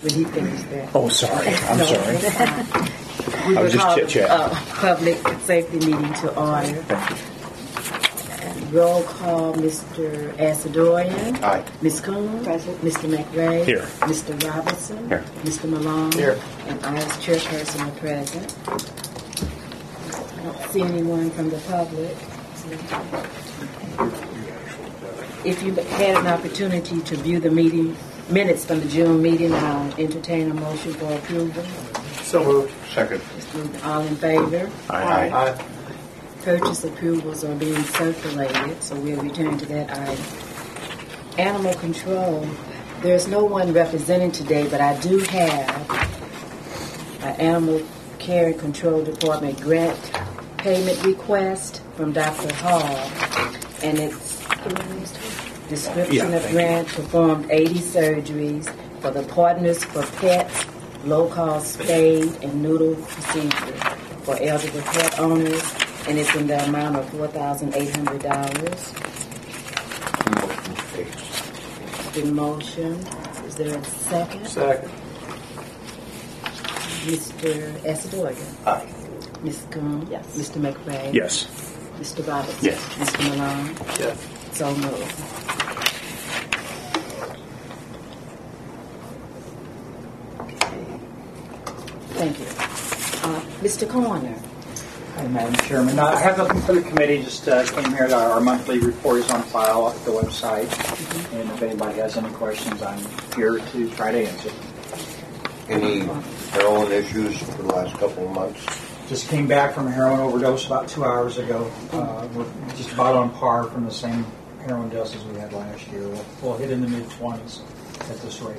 when he finished that. Oh, sorry. I'm No, sorry. it's fine. We I was will just call chit-chatting. the public safety meeting to order. Thank you. And roll call, Mr. Asadorian. Aye. Ms. Coon. Present. Mr. McRae. Here. Mr. Robinson. Here. Mr. Malone. Here. And I, as chairperson, are present. I don't see anyone from the public. If you had an opportunity to view the meeting minutes from the June meeting, I'll entertain a motion for approval. So moved. Second. All in favor? Aye. Purchase approvals are being circulated, so we'll return to that item. Animal control, there's no one representing today, but I do have an Animal Care and Control Department grant payment request from Dr. Hall, and it's description Yeah, of thank grant performed 80 surgeries for the Partners for Pets low-cost spade and noodle procedure for eligible pet owners, and it's in the amount of $4,800. Been motion. Is there a second? Second. Mr. Asadorian. Aye. Ms. Coon. Yes. Mr. McRae. Yes. Mr. Robinson. Yes. Mr. Malone. Yes. So moved. Thank you. Mr. Corner. Hi, Madam Chairman. I have nothing for the committee. Just came here. Our monthly report is on file at the website. And if anybody has any questions, I'm here to try to answer. Any heroin issues for the last couple of months? Just came back from a heroin overdose about 2 hours ago. We're just about on par from the same heroin doses we had last year. We'll hit in the mid-20s at this rate.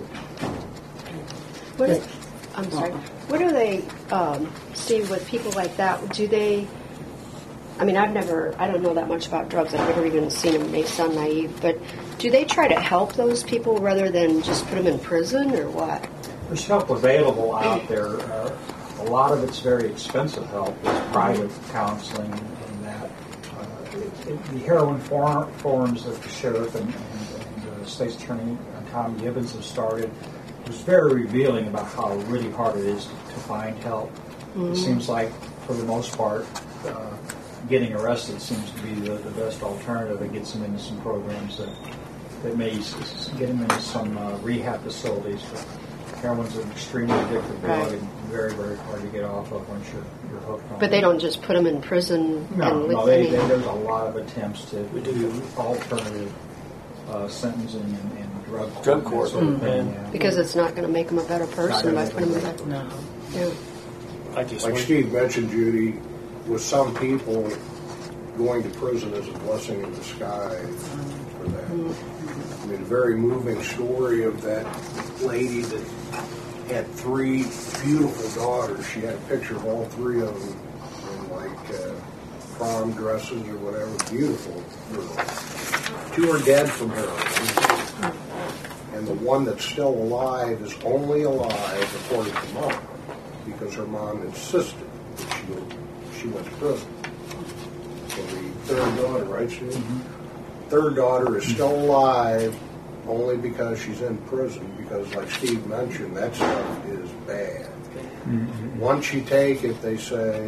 I'm sorry. What do they see with people like that? Do they? I mean, I don't know that much about drugs. I've never even seen them. May sound naive, but do they try to help those people rather than just put them in prison or what? There's help available out there. A lot of it's very expensive help. It's private counseling and that. The heroin forums that the sheriff and the state's attorney Tom Gibbons have started was very revealing about how really hard it is to find help. Mm-hmm. It seems like, for the most part, getting arrested seems to be the best alternative. It gets them into some programs that may get them into some rehab facilities. But heroin's an extremely addictive drug and very, very hard to get off of once you're hooked on it. But they don't just put them in prison? No, there's a lot of attempts to do alternative sentencing and drug court. Sort of thing, yeah. Because it's not going to make them a better person by putting them in. No. Yeah. Like Steve mentioned, Judy, with some people, going to prison is a blessing in disguise for them. I mean, a very moving story of that lady that had 3 beautiful daughters. She had a picture of all 3 of them in prom dresses or whatever. Beautiful girls. 2 are dead from heroin. And the one that's still alive is only alive, according to Mom, because her mom insisted that she went to prison. So the 3rd daughter, right, Steve? Mm-hmm. 3rd daughter is still alive only because she's in prison, because, like Steve mentioned, that stuff is bad. Mm-hmm. Once you take it, they say,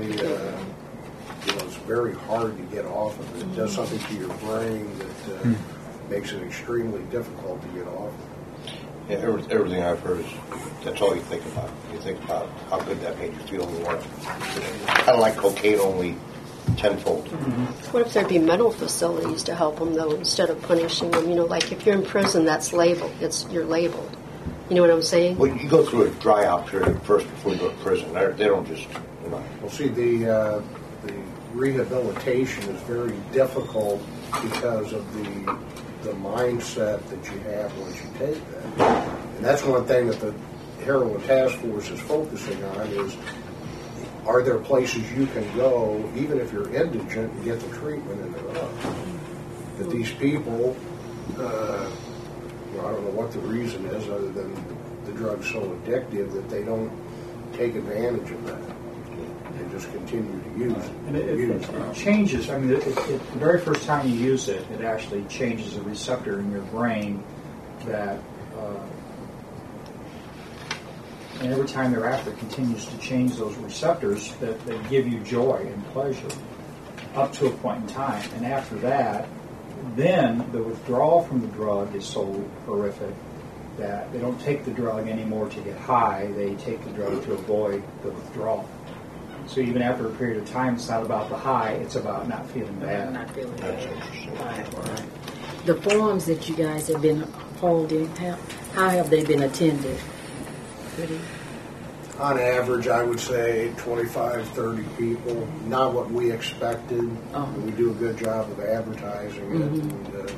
it's very hard to get off of it. It does something to your brain that makes it extremely difficult to get off of it. Yeah, everything I've heard is that's all you think about. You think about how good that made you feel in the morning. Kind of like cocaine, only tenfold. Mm-hmm. What if there'd be mental facilities to help them, though, instead of punishing them? Like if you're in prison, that's labeled. You're labeled. You know what I'm saying? Well, you go through a dry-out period first before you go to prison. They don't just, Well, see, the rehabilitation is very difficult because of the mindset that you have once you take that. And that's one thing that the Heroin Task Force is focusing on is, are there places you can go, even if you're indigent, and get the treatment in their life? That these people, I don't know what the reason is other than the drug's so addictive that they don't take advantage of that. They just continue to use it. And it changes. I mean, the very first time you use it, it actually changes a receptor in your brain that and every time thereafter continues to change those receptors that give you joy and pleasure up to a point in time. And after that, then the withdrawal from the drug is so horrific that they don't take the drug anymore to get high, they take the drug to avoid the withdrawal. So even after a period of time, it's not about the high, it's about not feeling bad. Not feeling That's bad. interesting. Right. The forums that you guys have been holding, how have they been attended? Pretty. On average, I would say 25, 30 people. Not what we expected. Oh. We do a good job of advertising it. And,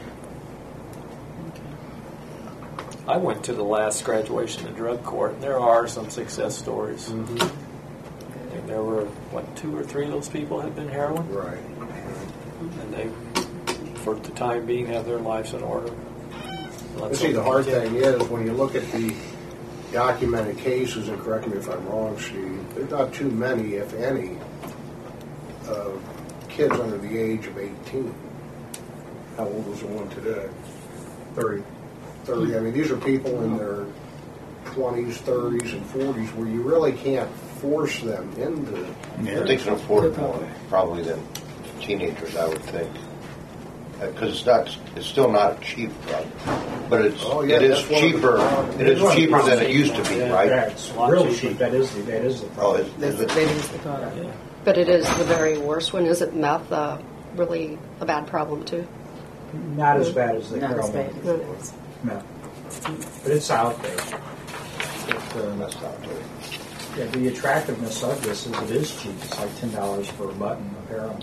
I went to the last graduation of drug court, and there are some success stories. mhm. I think there were, 2 or 3 of those people had been heroin, Right. and they, for the time being, have their lives in order. Let's See, the hope hard they can. thing is when you look at the documented cases, and correct me if I'm wrong, Steve, there's not too many, if any, of kids under the age of 18. How old was the one today? 30. 30. I mean, these are people in their 20s, 30s, and 40s where you really can't force them into. But they can afford it more probably than teenagers, I would think. Because it's still not a cheap drug, but it is that's one of the cheaper. problems. It is cheaper than it used to be, Yeah. right? Yeah, it's Lot real cheaper. cheap. That is the Oh, problem. is it? That is the problem. Yeah. But it is the very worst one. Isn't meth really a bad problem too? Not as bad as the Not as heroin. bad as it is. No. But it's out there. It, That's not good. yeah, the attractiveness of this is it is cheap. It's like $10 for a button of heroin.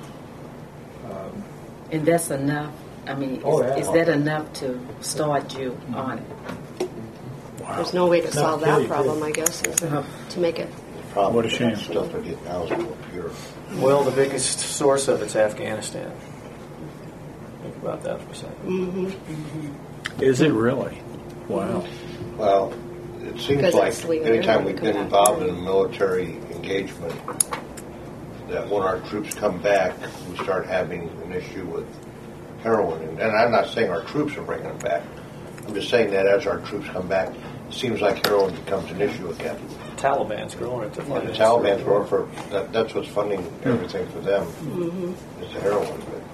And that's enough. I mean, Oh, yeah. is that enough to start you on it? There's no way to solve kill that you, problem, too. I guess, is to make it. The problem What a is shame. that stuff they're getting now is more pure. Well, the biggest source of it's Afghanistan. Think about that for a second. Is it really? Wow. Well, it seems Because like it's legal. anytime They're we've gonna been come back. involved in a military engagement, that when our troops come back, we start having an issue with heroin. And I'm not saying our troops are bringing them back. I'm just saying that as our troops come back, it seems like heroin becomes an issue again. Taliban's growing it to And fund the it. Taliban's going for that's what's funding everything for them. Is the heroin.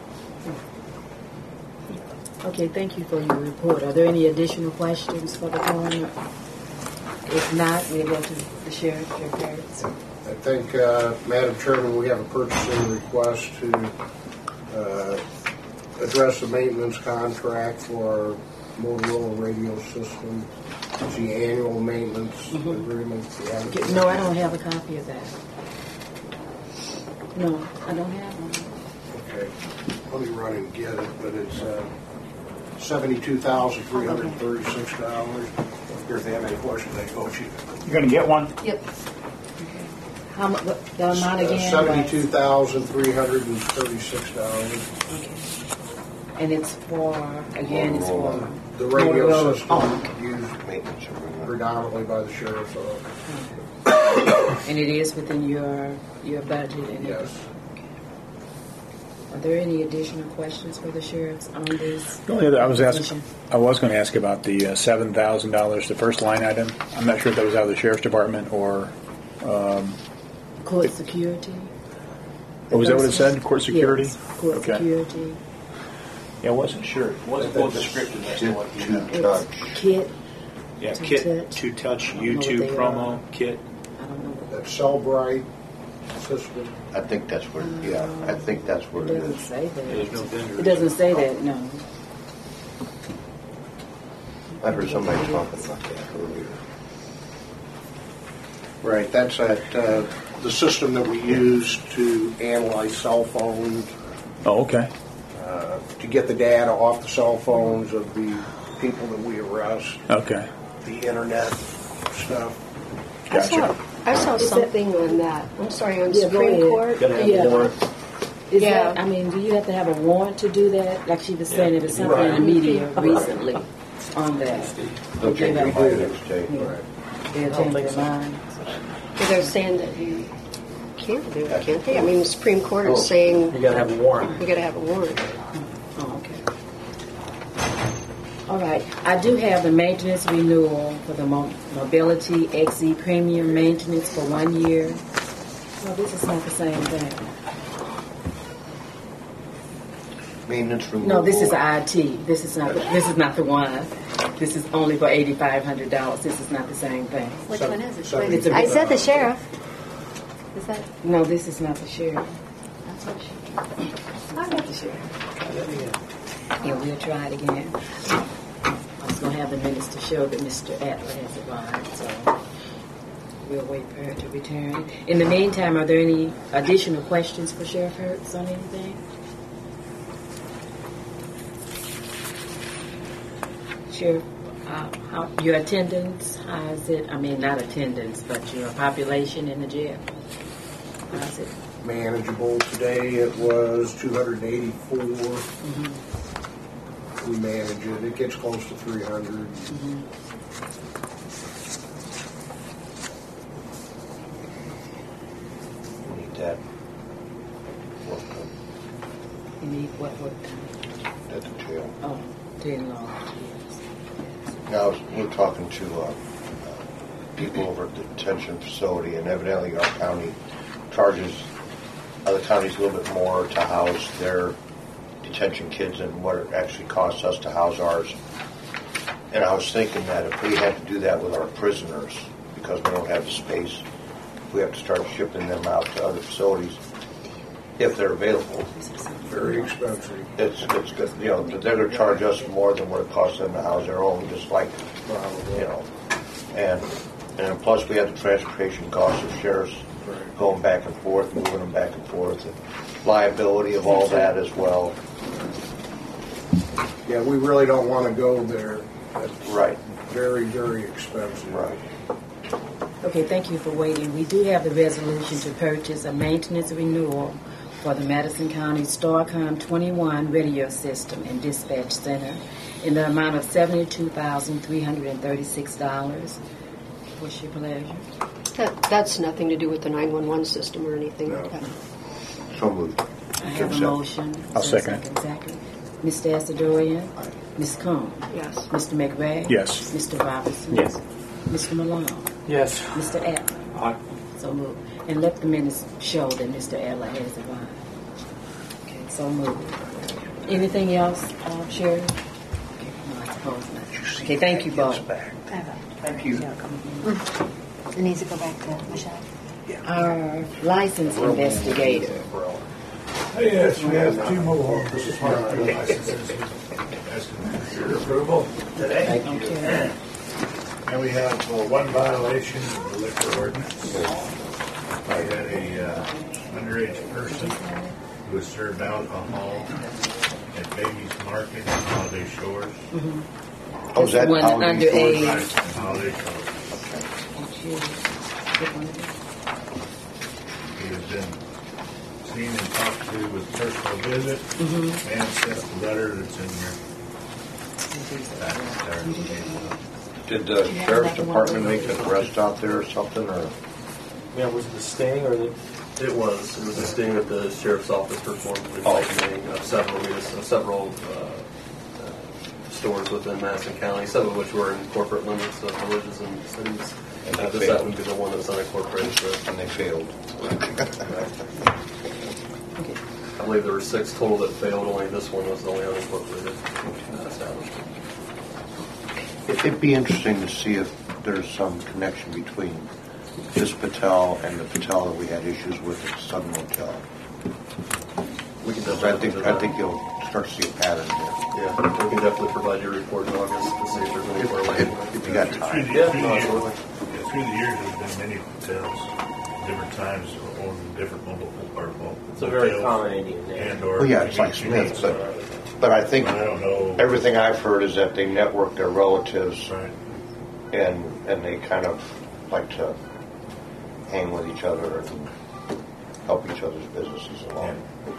Okay, thank you for your report. Are there any additional questions for the coroner? If not, we'll go to the sheriff, Sheriff Harris. I think, Madam Chairman, we have a purchasing request to address the maintenance contract for our Motorola radio system. It's the annual maintenance agreement. We have- No, I don't have a copy of that. No, I don't have one. Okay, let me run and get it, but it's $72,336. If they have any questions, they go to you. You're going to get one? Yep. How much, the amount again? $72,336. Okay. And it's for, again, it's for... The radio Motorola. system Oh, used Maintenance agreement. predominantly by the sheriff's office. and it is within your budget and Yes. everything. Are there any additional questions for the sheriffs on this? The only other I was position? going to ask about the $7,000, the first line item. I'm not sure if that was out of the sheriff's department or Court security? was that what it said? Court security? Yes, court Okay. security. Yeah, I wasn't sure. Wasn't well descriptive as to what you It's KIT. Yeah, To kit, touch. to touch, I don't know what YouTube they promo, are. kit. I don't know. That Cellbrite system. I think that's what. Yeah, I think that's what It it doesn't is. say that. There's no vendor. It doesn't say that, no. I heard somebody talking about that earlier. Right, that's the system that we use to analyze cell phones, Oh, okay. to get the data off the cell phones of the people that we arrest, Okay. the internet stuff. Gotcha. I saw something on that. I'm sorry, on Yeah, go Supreme ahead. Court. Gotta have Yeah. a warrant. Is Yeah. that, I mean, do you have to have a warrant to do that? Like she was saying, it was something in the Right. media recently on that. They'll change their mind next day. They'll change their mind. Because they're saying that you can't do it, can't they? I mean, the Supreme Court is saying You got to have a warrant. you got to have a warrant. Oh, okay. All right. I do have the maintenance renewal for the Mobility XE Premium maintenance for 1 year. No, this is not the same thing. Maintenance removal. No, this is IT. This is not the one. This is only for $8,500. This is not the same thing. Which one is it? It's a- I said the sheriff. Is that? No, this is not the sheriff. That's what she. Not the sheriff. Yeah, we'll try it again. I was going to have the minutes to show that Mr. Adler has arrived, so we'll wait for her to return. In the meantime, are there any additional questions for Sheriff Hertz on anything? Sheriff, your attendance, how is it? I mean, not attendance, but your population in the jail. How is it? Manageable. Today it was 284. We manage it. It gets close to 300. We need that work You need what work? at the jail. Oh, 10 long, yes. Now, we're talking to people over at the detention facility, and evidently our county charges other counties a little bit more to house their detention kids than what it actually costs us to house ours. And I was thinking that if we had to do that with our prisoners, because we don't have the space, we have to start shipping them out to other facilities if they're available. Very expensive. It's good, you know, they're going to charge us more than what it costs them to house their own, just like, you know, and plus we have the transportation costs of sheriffs going back and forth, moving them back and forth, and liability of all that as well. Yeah, we really don't want to go there. That's Right. very, very expensive. Right. Okay, thank you for waiting. We do have the resolution to purchase a maintenance renewal for the Madison County Starcom 21 radio system and dispatch center in the amount of $72,336. What's your pleasure? That's nothing to do with the 911 system or anything like that. So moved. I have a motion. I'll Is there a second it. Second. Mr. Asadorian? Ms. Combs? Yes. Mr. McRae? Yes. Mr. Robinson? Yes. Mr. Malone? Yes. Mr. Adler? Aye. So moved. And let the minutes show that Mr. Adler has arrived. Okay, so moved. Anything else, Sherry? Okay, no, I suppose not. Okay, thank you both. Thank you. It needs to go back to Michelle. Our license investigator. Yes, we have two mobile home licenses. Asking for your approval today. Okay. And we have one violation of the liquor ordinance. We had a underage person who was served alcohol at Baby's Market in Holiday Shores. Oh, is that One Holiday Shores? underage. Holiday Shores. He has been seen and talked to with personal visit and sent the letter that's in your back there. Did the sheriff's department make an arrest out there or something, or? Yeah, was it the sting or the? It was a sting that the sheriff's office performed recycling of several stores within Madison County, some of which were in corporate limits of villages and cities. And they This failed. happened to be the one that's unincorporated. So And they failed. I believe there were 6 total that failed. Only this one was the only unincorporated establishment. It'd be interesting to see if there's some connection between this Patel and the Patel that we had issues with at Sun Motel. We can Because definitely I think you'll start to see a pattern here. yeah, we can definitely provide you a report in August to see if there's any correlation. If you got time. Yeah, no, absolutely. Through the years, there's been many hotels, different times, or different mobile hotels. It's a very common Indian name. And or. Well, yeah, it's like Smith, but I think I don't know. everything I've heard is that they network their relatives Right. and they kind of like to hang with each other and help each other's businesses along.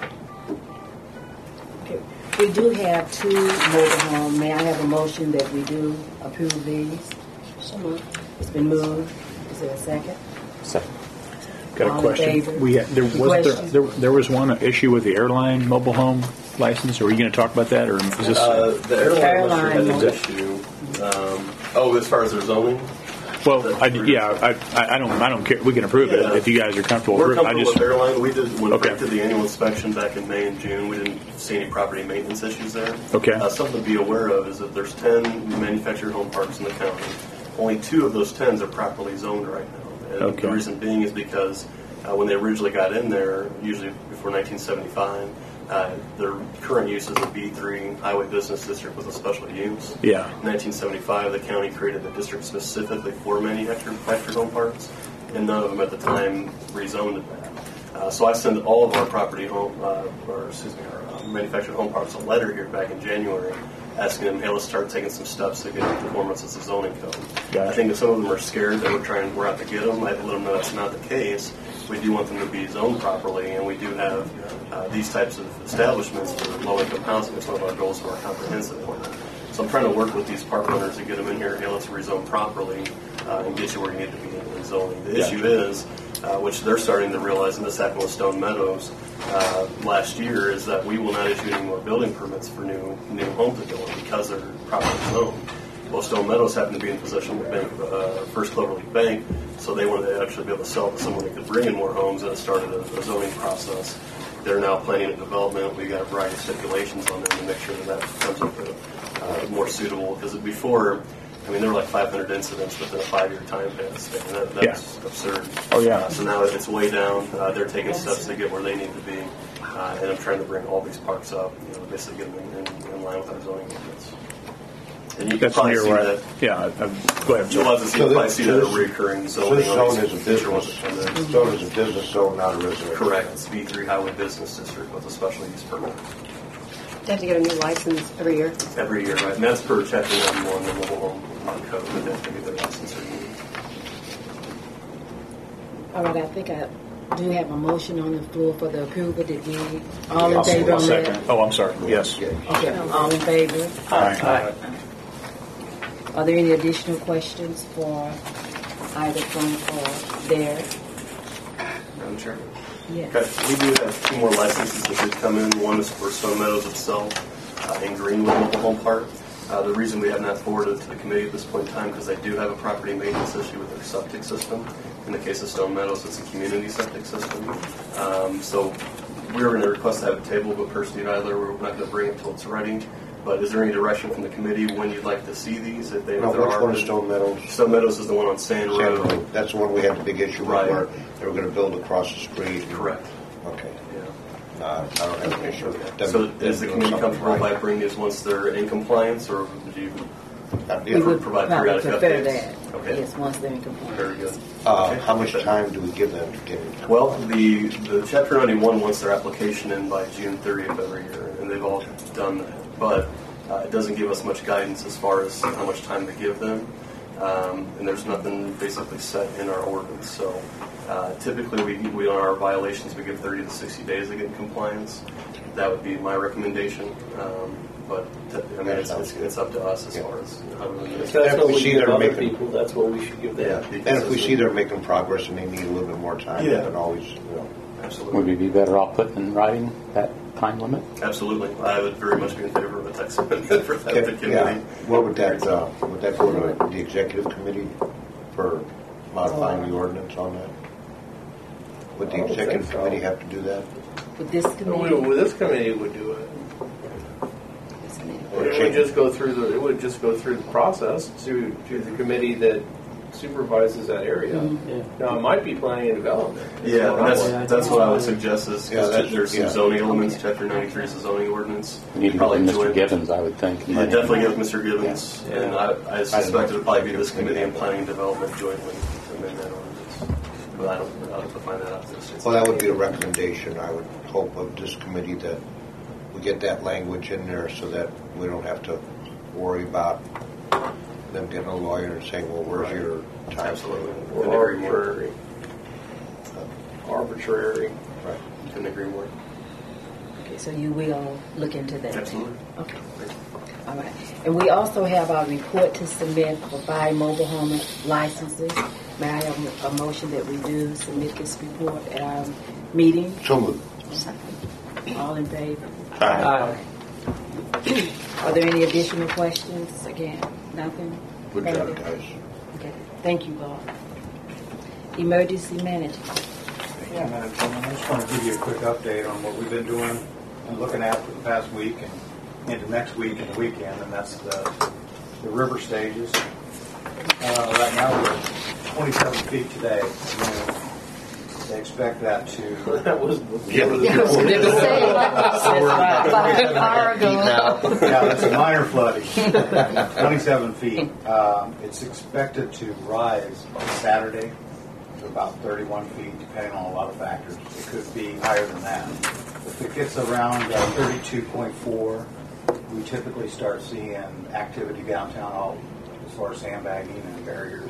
Okay. We do have 2 mobile homes. May I have a motion that we do approve these? So moved. It's been moved. Is there a second? Second. Got All a in question. favor? There Question? was one issue with the airline mobile home license? Or are you going to talk about that, or is this? The airline Airline had an motor. issue. As far as their zoning, Well, I don't care. We can approve Yeah. it if you guys are comfortable. we're with it. comfortable with airline. We did when Okay. we did the annual inspection back in May and June. We didn't see any property maintenance issues there. Okay. Something to be aware of is that there's 10 manufactured home parks in the county. Only 2 of those 10s are properly zoned right now. And Okay. the reason being is because when they originally got in there, usually before 1975, their current use is a B3 highway business district with a special use. Yeah. In 1975, the county created a district specifically for manufactured home parks, and none of them at the time rezoned it that. So I sent all of our our manufactured home parks a letter here back in January, asking them, hey, let's start taking some steps to get performance as a zoning code. Gotcha. I think that some of them are scared that we're out to get them. I let them know that's not the case. We do want them to be zoned properly, and we do have these types of establishments for low-income housing. It's one of our goals for our comprehensive plan. So I'm trying to work with these park owners to get them in here. Hey, let's rezone properly and get you where you need to be in zoning. The issue is, which they're starting to realize, and this happened with Stone Meadows last year, is that we will not issue any more building permits for new homes to go in because they're properly zoned. Well, Stone Meadows happened to be in possession of the First Cloverleaf Bank, so they wanted to actually be able to sell to someone that could bring in more homes, and it started a zoning process. They're now planning a development. We got a variety of stipulations on them to make sure that becomes more suitable. Because before, there were like 500 incidents within a 5-year time span. That's absurd. Oh, yeah. So now it's way down. They're taking steps to get where they need to be, and I'm trying to bring all these parks up, basically get them in line with our zoning ordinance. And you can That's probably near see where. that. Go ahead. You'll have to see, So probably this- see that this- recurring So zoning. this on zone these is a future ones business. that come in. Zone is a business zone, not a residential. Correct. It's B3 Highway Business District with a special use permit They have to get a new license every year. every year, right? And that's per Chapter 91, the mobile home code. They have to get their license renewed. All right, I think I do have a motion on the floor for the approval. Did we all in I'll favor on second. that? Oh, I'm sorry. Yes. Okay, all in favor? Aye. Are there any additional questions for either Frank or Derek? Madam Chair. Yes. Okay, we do have 2 more licenses that did come in. One is for Stone Meadows itself in Greenwood Mobile Home Park. The reason we have not forwarded to the committee at this point in time because they do have a property maintenance issue with their septic system. In the case of Stone Meadows, it's a community septic system. So we were going to request to have a table, but per Steve Idler, we're not going to bring it until it's ready. But is there any direction from the committee when you'd like to see these? If Now, there which are, one is Stone Meadows? Stone Meadows is the one on Sand Road. Road. That's the one we had the big issue with, Right. where they were going to build across the street. Correct. Okay. Yeah. I don't have an issue with them. So them is the doing committee something comfortable by right. bringing these once they're in compliance, or would you Yeah. We would provide probably periodic prefer updates? that. Okay. Yes, once they're in compliance. Very good. How much time do we give them to get it? Well, the Chapter 91 wants their application in by June 30th every year, and they've all done that. But it doesn't give us much guidance as far as how much time to give them, and there's nothing basically set in our ordinance. So typically, we on our violations we give 30 to 60 days to get in compliance. That would be my recommendation. But it's up to us as far as how we do If it. that's what we we see give they're other making- people, that's what we should give them. And if we see they're making progress and they need a little bit more time, Yeah. then always, Absolutely. Would we be better off putting in writing that time limit? Absolutely. I would very much be in favor of a text amendment for that committee. Yeah. What would that go to the executive committee for modifying the ordinance on that? Would the I don't executive think so. committee have to do that? With this committee? Well, this committee would do it. This committee. It would just go through the process to the committee that supervises that area. Now, it might be planning and development. Yeah, and that's what I would suggest is Yeah, because there's some yeah. zoning elements. Chapter 93 is a zoning ordinance. We need to Probably give join- Mr. Gibbons, I would think. Yeah, definitely give Mr. Gibbons, Yeah. and I suspect it'll probably be this committee and planning and development jointly to amend that ordinance. But I'll have to find that out. Well, that would be a recommendation, I would hope, of this committee that we get that language in there so that we don't have to worry about them getting a lawyer and saying, well, where's your time? Absolutely. Or Couldn't agree more. arbitrary. Right. Couldn't agree more. Okay, so you will look into that. Absolutely. Okay. All right. And we also have our report to submit for 5 mobile home licenses. May I have a motion that we do submit this report at our meeting? So moved. All in favor? Aye. Are there any additional questions? Again, nothing? Good job, guys. Okay. Thank you, Bob. Emergency management. Yeah, Madam Chairman, I just want to give you a quick update on what we've been doing and looking at for the past week and into next week and the weekend, and that's the river stages. Right now we're 27 feet today. They expect that to... That was About an hour ago. Yeah, that's a minor flooding. 27 feet. It's expected to rise on Saturday to about 31 feet, depending on a lot of factors. It could be higher than that. If it gets around 32.4, we typically start seeing activity downtown as far as sandbagging and barriers.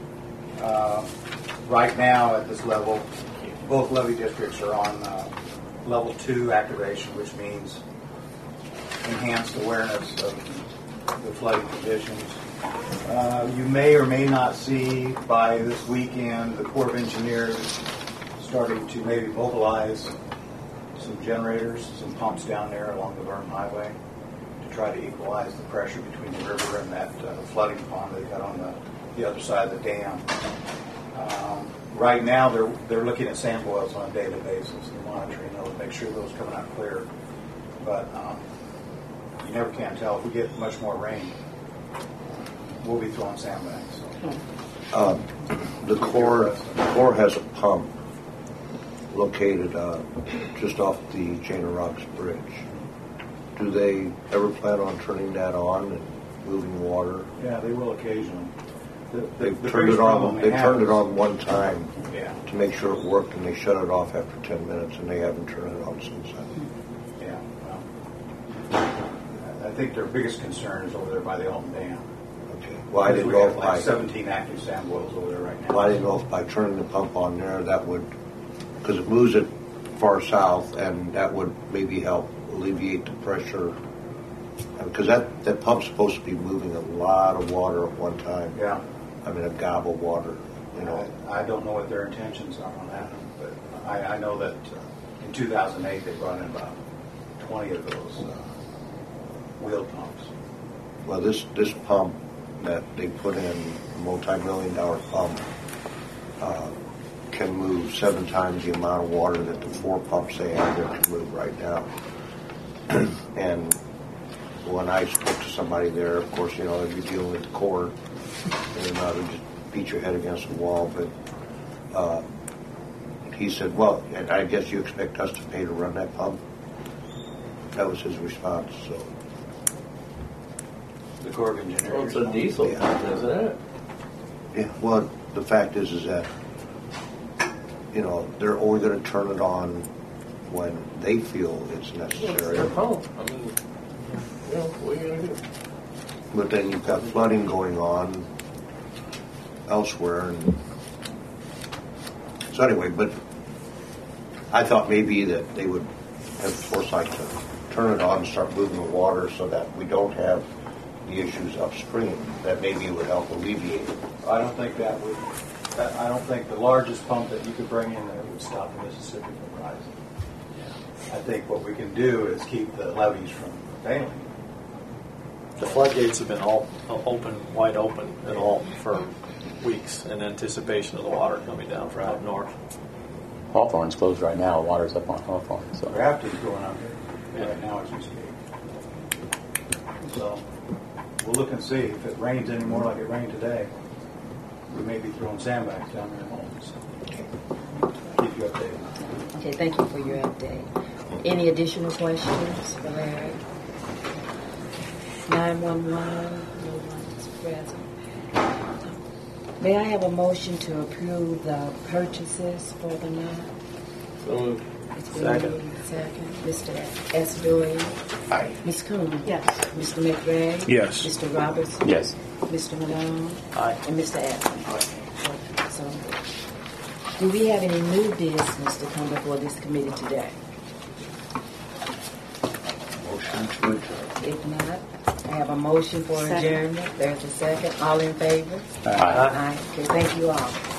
Right now at this level, both levee districts are on level 2 activation, which means enhanced awareness of the flooding conditions. You may or may not see by this weekend the Corps of Engineers starting to maybe mobilize some generators, some pumps down there along the Vernon Highway to try to equalize the pressure between the river and that flooding pond they've got on the other side of the dam. Right now, they're looking at sand boils on a daily basis and monitoring those, make sure those coming out clear. But you never can tell. If we get much more rain, we'll be throwing sandbags. So. The Corps has a pump located just off the Jana Rocks Bridge. Do they ever plan on turning that on and moving water? Yeah, they will occasionally. They've turned it on. They turned it on one time Yeah. to make sure it worked, and they shut it off after 10 minutes, and they haven't turned it on since then. Yeah. Well, I think their biggest concern is over there by the Alton Dam. Okay. Well, I didn't We know have if like by 17 active sand boils over there right now. well, I didn't know if by turning the pump on there that would, because it moves it far south, and that would maybe help alleviate the pressure. Because that pump's supposed to be moving a lot of water at one time. Yeah. I mean, a gob of water, you know. I don't know what their intentions are on that, but I know that in 2008 they brought in about 20 of those wheel pumps. Well, this pump that they put in, a multi-million-dollar pump, can move 7 times the amount of water that the 4 pumps they have there can move right now. And when I spoke to somebody there, of course, you know, you're dealing with the Corps, and just beat your head against the wall. But he said, well, and I guess you expect us to pay to run that pump? That was his response. So The Corps of Engineers. Well, it's a diesel pump, isn't it? yeah, well, the fact is that, you know, they're only going to turn it on when they feel it's It's necessary. their pump. I mean, you know, what are you going to do? But then you've got flooding going on elsewhere. And so anyway, but I thought maybe that they would have foresight to turn it on and start moving the water so that we don't have the issues upstream. That maybe would help alleviate it. I don't think that would. I don't think the largest pump that you could bring in there would stop the Mississippi from rising. I think what we can do is keep the levees from failing. The floodgates have been all wide open at all for weeks in anticipation of the water coming down from up north. Hawthorne's closed right now. Water's up on Hawthorne. So Grafton's going on there right now as we speak. So we'll look and see if it rains anymore like it rained today. We may be throwing sandbags down there at home. So keep you updated. Okay, thank you for your update. Any additional questions for Larry? 911, no one is present. May I have a motion to approve the purchases for the night? So moved. It's been moved. Second. Mr. Esdorian. Aye. Ms. Coon. Yes. Mr. McRae. Yes. Mr. Robertson. yes. Mr. Malone. Aye. And Mr. Adams. So, do we have any new business to come before this committee today? Motion to adjourn. If not, I have a motion for Second. adjournment. There's a second. All in favor? Aye. Aye. Okay, thank you all.